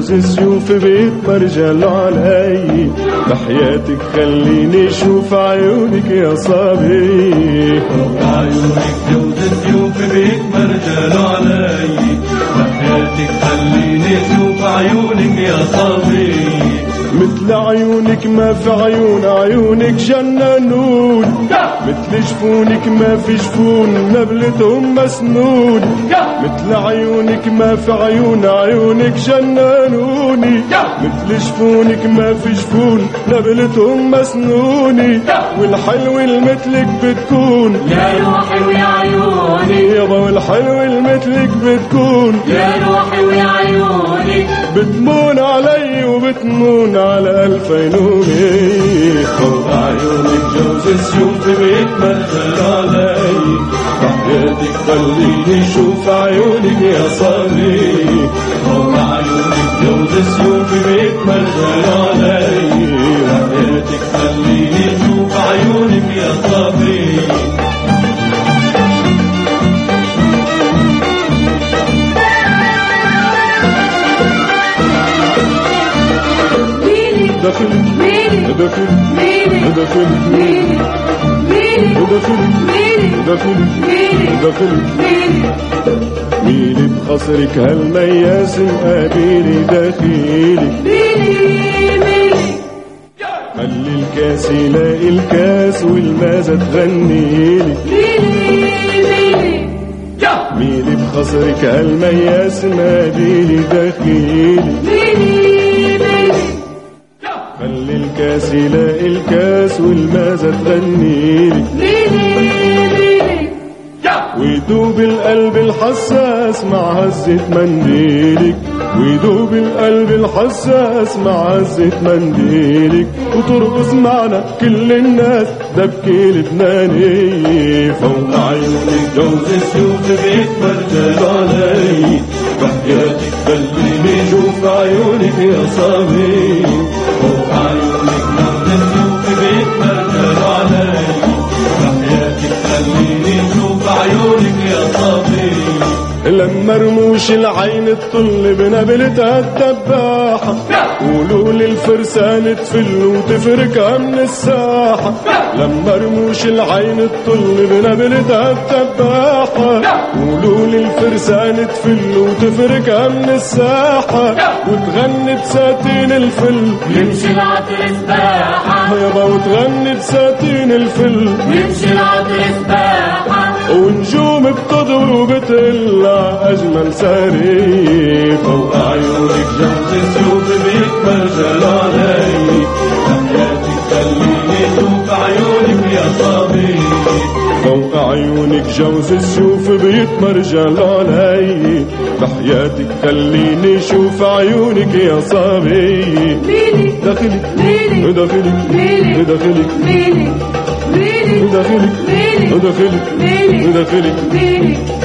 جوز السيوف بيتمرجل علي، بحياتك خليني اشوف عيونك يا صبي. عيونك جوز السيوف بيتمرجل علي، بحياتك خليني اشوف عيونك يا صبي. مثل عيونك ما في عيون، عيونك جننون، مثل جفونك ما في جفون، نبلتهم مسنون. مثل عيونك ما في عيون، عيونك جننوني، مثل جفونك ما في جفون، نبلتهم مسنوني. والحلو المثلك بتكون يا روحي ويا عيوني، يابا والحلو المثلك بتكون يا روحي ويا عيوني. بتمون علي وبتمون على الفينوني. فوق عيونك جوز السيوف بيتمرجل علي، بحياتك خليني اشوف عيونك يا صبي. فوق عيونك جوز السيوف بيتمرجل علي، بحياتك خليني اشوف عيونك يا صبي. دخلك دخلك دخلك دخلك ميلي بخصرك هالمياس مقابيلي دخيلك. خلي الكاس يلاقي الكاس والمازة تغنيلك. ميلي بخصرك هالمياس مقابيلي دخيلك. خلي الكاس يلاقي الكاس والمازة تغنيلك. ويدوب القلب الحساس مع هزة منديلك، ويدوب القلب الحساس مع هزة منديلك. وترقص معنا كل الناس دبكي لبناني. فوق عيونك جوز السيوف بيتمرجل علي، بحياتك خليني اشوف عيونك يا صبي. فوق عيونك جوز السيوف بيتمرجل علي، بحياتك خليني اشوف عيونك يا صبي. لما رموش العين تطل بنبلتها الدباحة، قولوا للفرسان تفل وتفركها من الساحة. لما رموش العين تطل بنبلتها الدباحة، قولوا للفرسان تفل وتفركها من الساحة. وتغني بساتين الفل يمشي العطر سباحة، يابا وتغني بساتين الفل يمشي العطر سباحة. ونجوم بتضوي وبتقلع أجمل ساري. فوق عيونك جوز السيوف بيتمرجل علي، بحياتك خليني اشوف عيونك يا صبي. فوق عيونك جوز السيوف بيتمرجل علي، بحياتك خليني اشوف عيونك يا صبي. دخلك دخلك دخلك دخلك دخلك دخلك